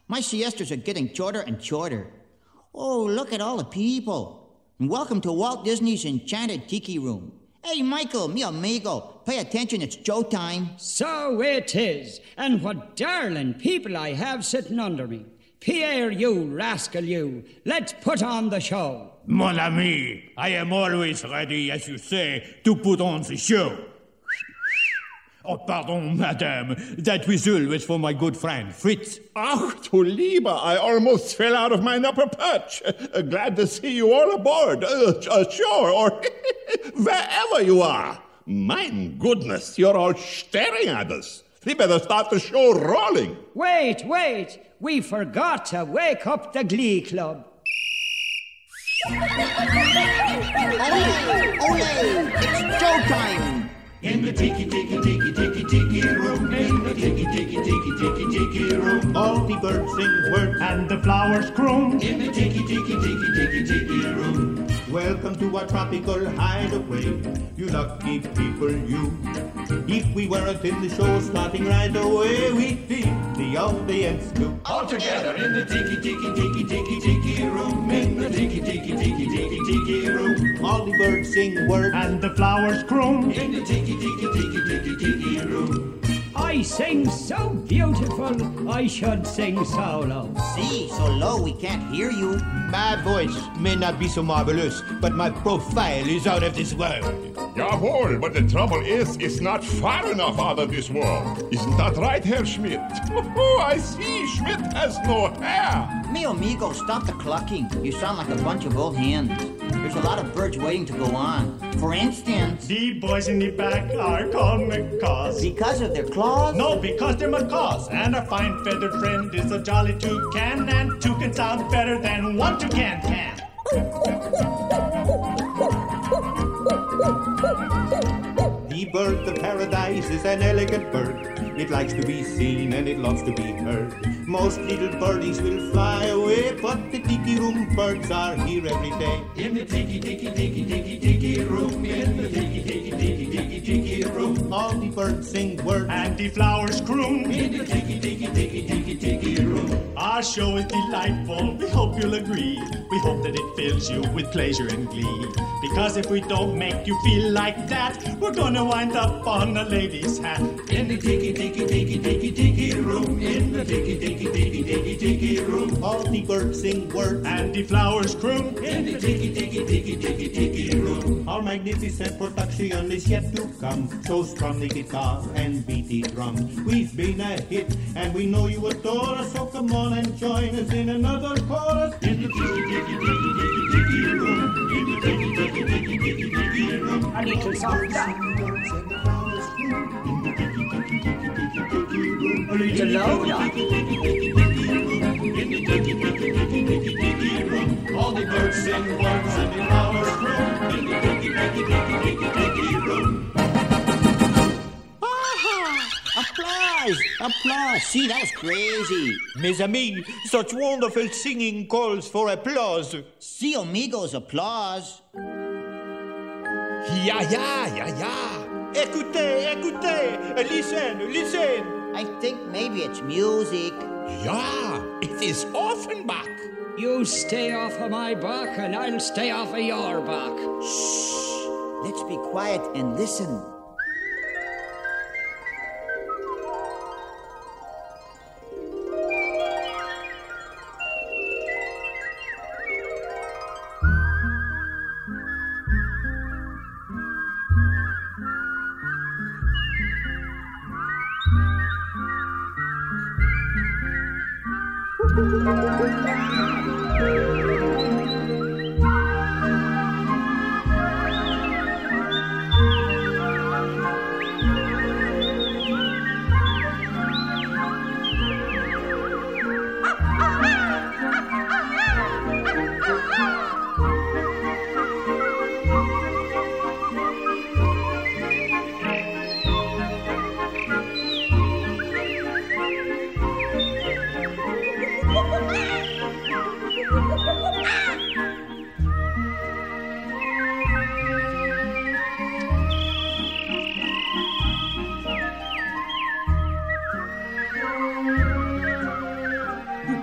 My siestas are getting shorter and shorter. Oh, look at all the people. And welcome to Walt Disney's Enchanted Tiki Room. Hey, Michael, mi amigo, pay attention, it's showtime. So it is. And what darling people I have sitting under me. Pierre, you rascal, you. Let's put on the show. Mon ami, I am always ready, as you say, to put on the show. Oh, pardon, madame. That whistle was for my good friend, Fritz. Ach, du Lieber, I almost fell out of my upper perch. Glad to see you all aboard. Sure, or wherever you are. My goodness, you're all staring at us. We better start the show rolling. Wait. We forgot to wake up the Glee Club. Ole! It's showtime! In the tiki room, in the tiki room, all the birds sing words and the flowers croon. In the tiki room. Welcome to our tropical hideaway, you lucky people, you. If we weren't in the show starting right away, we'd be the audience too. All together in the tiki room, in the tiki room, all the birds sing words and the flowers croon. In the tiki room. I sing so beautiful, I should sing solo. See, so low we can't hear you. My voice may not be so marvelous, but my profile is out of this world. Jawohl, but the trouble is, it's not far enough out of this world. Isn't that right, Herr Schmidt? Oh, I see, Schmidt has no hair. Mi amigo, stop the clucking. You sound like a bunch of old hens. There's a lot of birds waiting to go on. For instance... The boys in the back are called macaws. Because of their claws? No, because they're macaws. And our fine feathered friend is a jolly toucan. And two can sound better than one toucan can. The bird of paradise is an elegant bird. It likes to be seen and it loves to be heard. Most little birdies will fly away, but the tiki room birds are here every day. In the tiki room, in the tiki room, all the birds sing words and the flowers croon. In the tiki room, our show is delightful. We hope you'll agree. We hope that it fills you with pleasure and glee. Because if we don't make you feel like that, we're gonna wind up on a lady's hat. In the tiki room, in the tiki room, all the birds sing words and the flowers croon. In the tiki room, our magnificent production is yet to come. So strum the guitar and beat the drum. We've been a hit and we know you adore us, so come on and join us in another chorus. In the tiki room, in the tiki room, I need to soft down. A little louder. All the birds sing words and the flowers croon. In the tiki room. Applause! See, that was crazy. Mes amis, such wonderful singing calls for applause. See, amigos, applause. Yeah. Écoutez, listen. I think maybe it's music. Yeah, it is Offenbach. You stay off of my back and I'll stay off of your back. Shh! Let's be quiet and listen.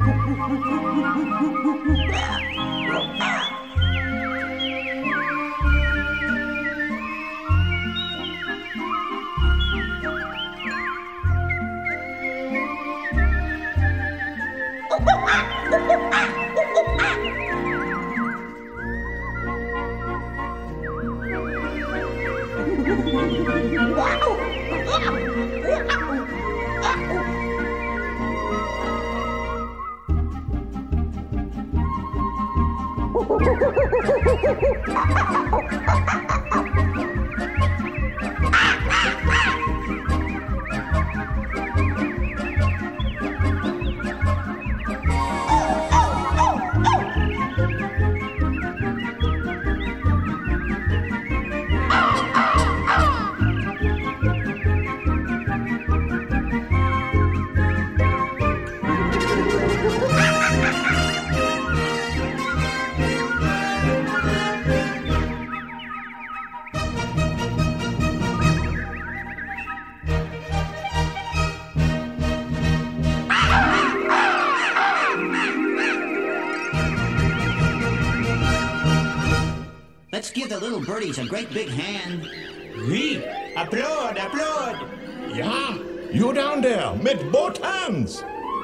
Let's give the little birdies a great big hand. Oui, applaud, applaud. Yeah, you down there, with both hands.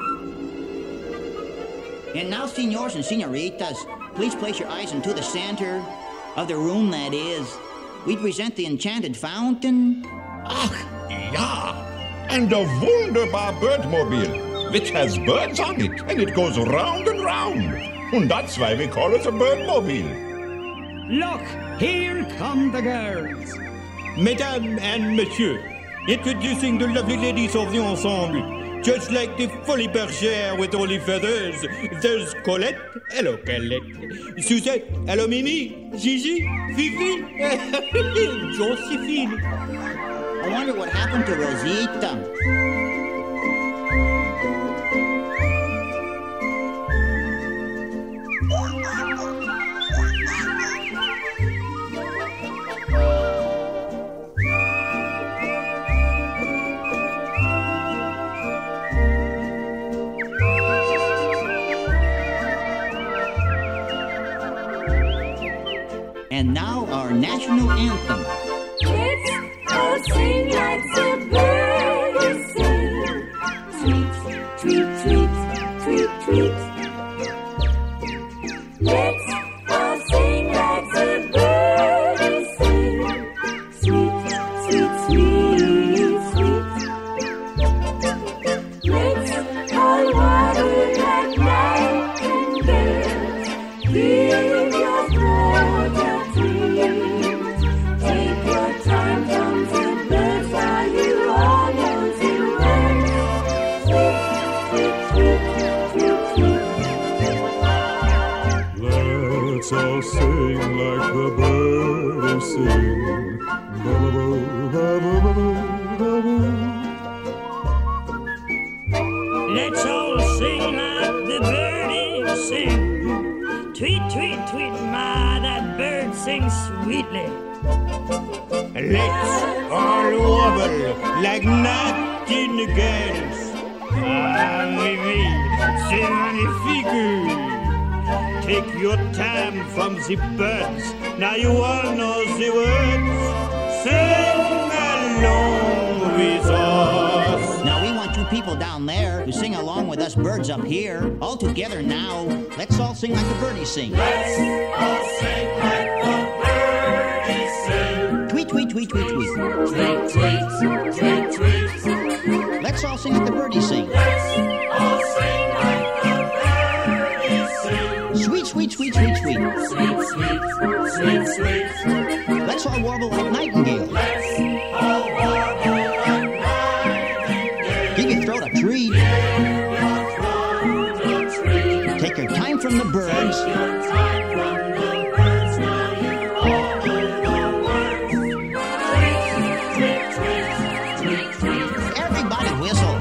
And now, senors and senoritas, please place your eyes into the center of the room, that is. We present the enchanted fountain. Ach, ja. And the wunderbar Birdmobile, which has birds on it, and it goes round and round. And that's why we call it a Birdmobile. Look, here come the girls. Mesdames and messieurs, introducing the lovely ladies of the ensemble. Just like the Folie Bergère with all the feathers, there's Colette, hello Colette. Suzette, hello Mimi. Gigi, Fifi, Josephine. I wonder what happened to Rosita. And now our national anthem. Let's all sing like the birds sing. Tweet, tweet, tweet, tweet, tweet. Let's all sing like the birds sing. Sweet, sweet, sweet, sweet. Let's all waddle like nightingales. Give your throat a treat. Take your time from the birds while you are dancing well. Sweet, sweet, sweet, sweet, sweet. Let's all sing like the birds sing. Let's all sing like the birdies sing. Tweet, tweet, tweet, my, that bird sings sweetly. Let's all wobble like nightingales. Ah, oui, oui, c'est magnifique. Take your time from the birds. Now you all know the words. Sing along with us. Now we want you people down there to sing along with us birds up here. All together now. Let's all sing like the birdies sing. Let's all sing like the birdies sing. Tweet, tweet, tweet, tweet, tweet. Tweet, tweet, tweet, tweet. Let's all sing like the birdies sing. Let's all sing like the birdies sing. Sweet, sweet, sweet, sweet, sweet. Sweet, sweet, sweet, sweet. Let's all warble like nightingales. Let's all warble like nightingales. Give your throat a treat. Give your throat a treat. Take your time from the birds. Take your time from the birds. Now you all know the words. Tweet, tweet, tweet, tweet, tweet. Everybody whistle.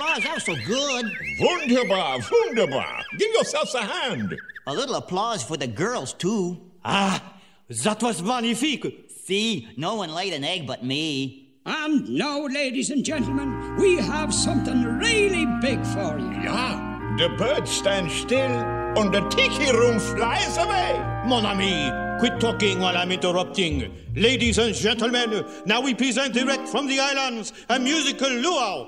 applause. That was so good. Wunderbar, wunderbar. Give yourselves a hand. A little applause for the girls, too. Ah, that was magnifique. See, no one laid an egg but me. And now, ladies and gentlemen, we have something really big for you. Yeah, the bird stands still and the tiki room flies away. Mon ami, quit talking while I'm interrupting. Ladies and gentlemen, now we present direct from the islands a musical luau.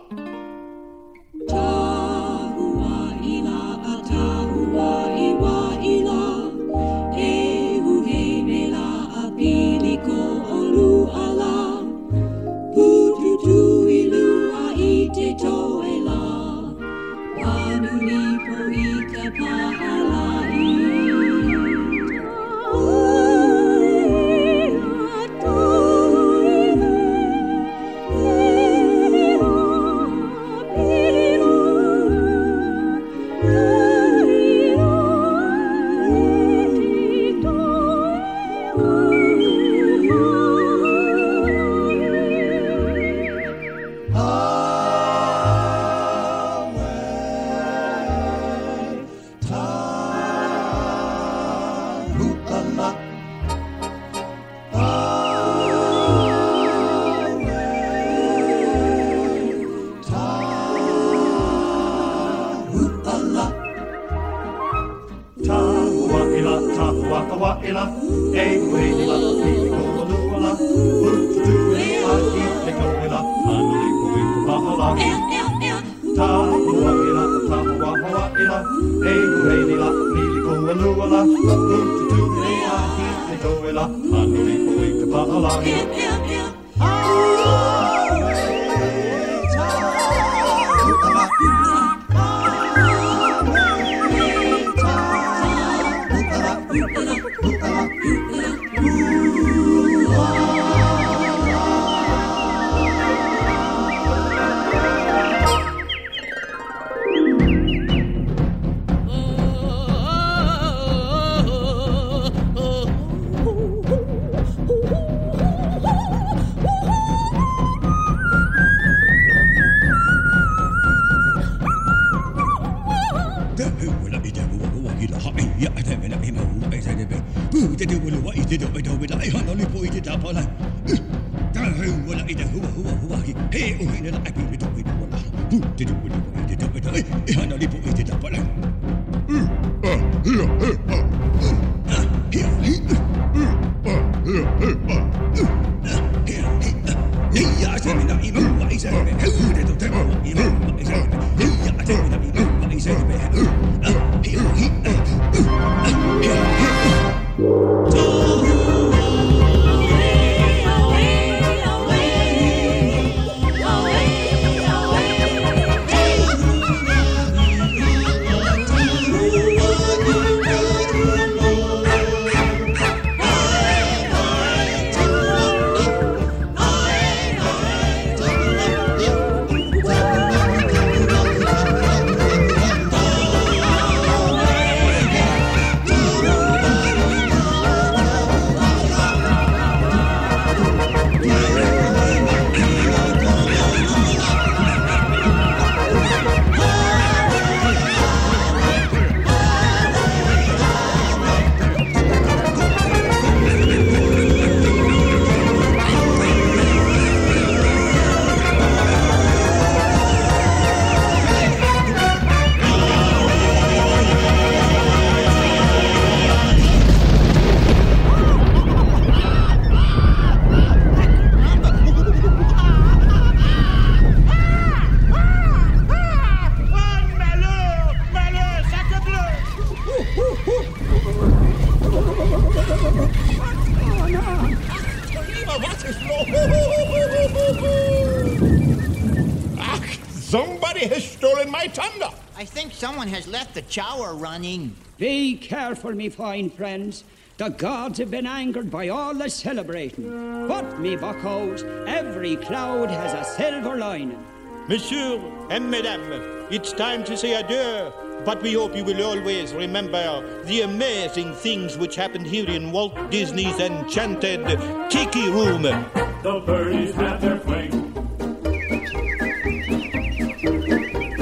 Somebody has stolen my thunder. I think someone has left the chower running. Be careful, me fine friends. The gods have been angered by all the celebrating. But, me buckos, every cloud has a silver lining. Monsieur and Mesdames, it's time to say adieu. But we hope you will always remember the amazing things which happened here in Walt Disney's Enchanted Tiki Room. The birdies have their fling.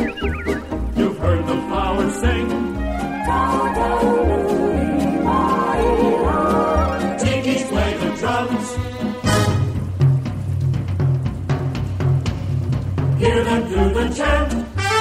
Hear them do the chant.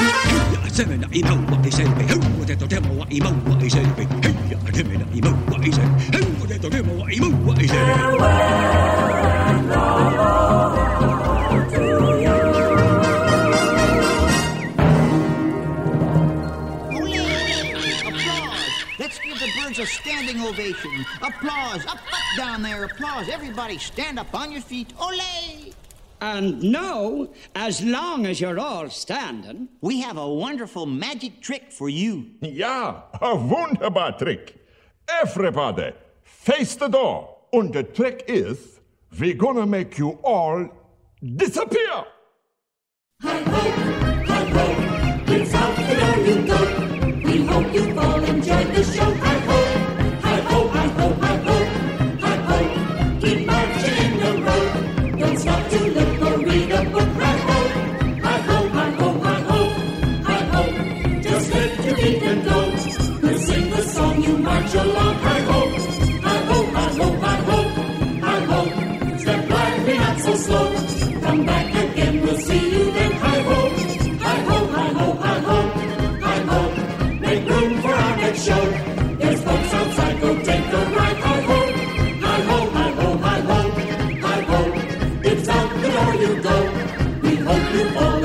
Let's give the birds a standing ovation. Applause. Up down there. Applause. Everybody stand up on your feet. Ole! And now, as long as you're all standing, we have a wonderful magic trick for you. Ja, a wunderbar trick. Everybody, face the door. And the trick is, we're gonna make you all disappear. Hi ho, it's out the door you go. We hope you've all enjoyed the show. Hi ho, hi ho, hi ho, hi ho, hi ho. Keep marching in the road. Don't stop to look or read a book. Hi ho, hi ho, hi ho, hi ho, hi ho. Just lift your feet and go. We'll sing the song, you march along. Hi ho, hi ho, hi ho, hi ho, hi ho. Step lively, not so slow. Come back again, we'll see you then. Hi ho, hi ho, hi ho, hi ho, hi ho. Make room for our next show. There's folks outside, go take a ride. Hi ho, hi ho, hi ho, hi ho, hi ho. It's out the door you go. We hope you all